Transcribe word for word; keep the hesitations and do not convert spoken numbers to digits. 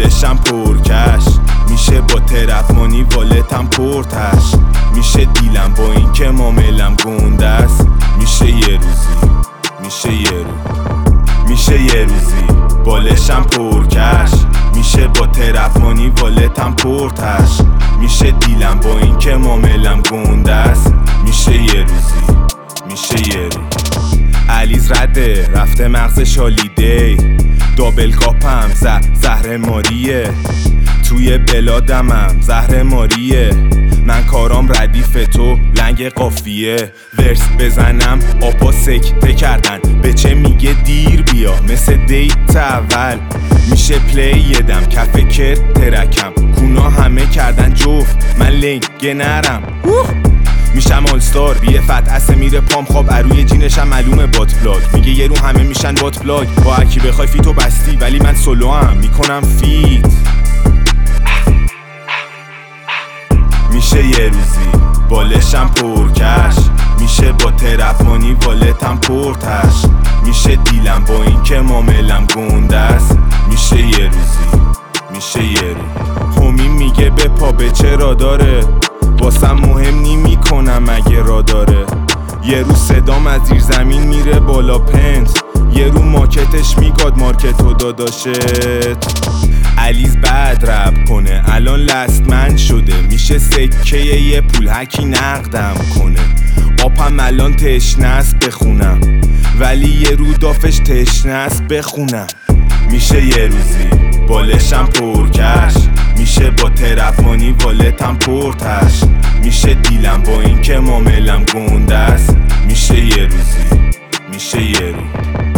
بالشم پرکش، میشه با ترپمانی والتم پرتش، میشه دیلم با این که ماملم گنده است. میشه یه روزی، میشه یه روز میشه یه روزی بالشم پرکش، میشه با ترپمانی والتم پرتش، میشه دیلم با این که ماملم گنده است. میشه یه روزی، میشه یه روز. علیز رده رفته مغز شالیده، دابل کاپم زه زهر ماریه، توی بلادمم زهر ماریه، من کارام ردیف تو لنگ قافیه، ورس بزنم آپا سکته کردن به چه میگه دیر بیا مثل دیت اول، میشه پلی یدم کف کت ترکم، کونا همه کردن جفت من لنگه نرم، میشم آلستار بیه فتحسه میره پام خواب اروی جینشم معلومه بات پلاگ، میگه یه رو همه میشن بات پلاگ، با هرکی بخوای فیتو بستی ولی من سولو هم میکنم فیت. میشه یه روزی بالشم پرکش، میشه با ترپمانی والتم پرتش، میشه دیلم با این که ماملم گنده است. میشه یه روزی، میشه یه روز. همی میگه به پا به چرا داره، واسم مهم نی میکنم اگه را داره، یه رو صدام از زیر زمین میره بالا پنت، یه رو ماکتش میگاد مارکتو داداشت. علیز بعد رپ کنه الان لست من شده، میشه سکه یه پول هکی نقدم کنه، آپم الان تشنست بخونم ولی یه رو دافش تشنست بخونم. میشه یه روزی بالشم پرکش، میشه با ترپمانی والتم پرتش، میشه دیلم با این که ماملم گنده است. میشه یه روزی، میشه یه روز.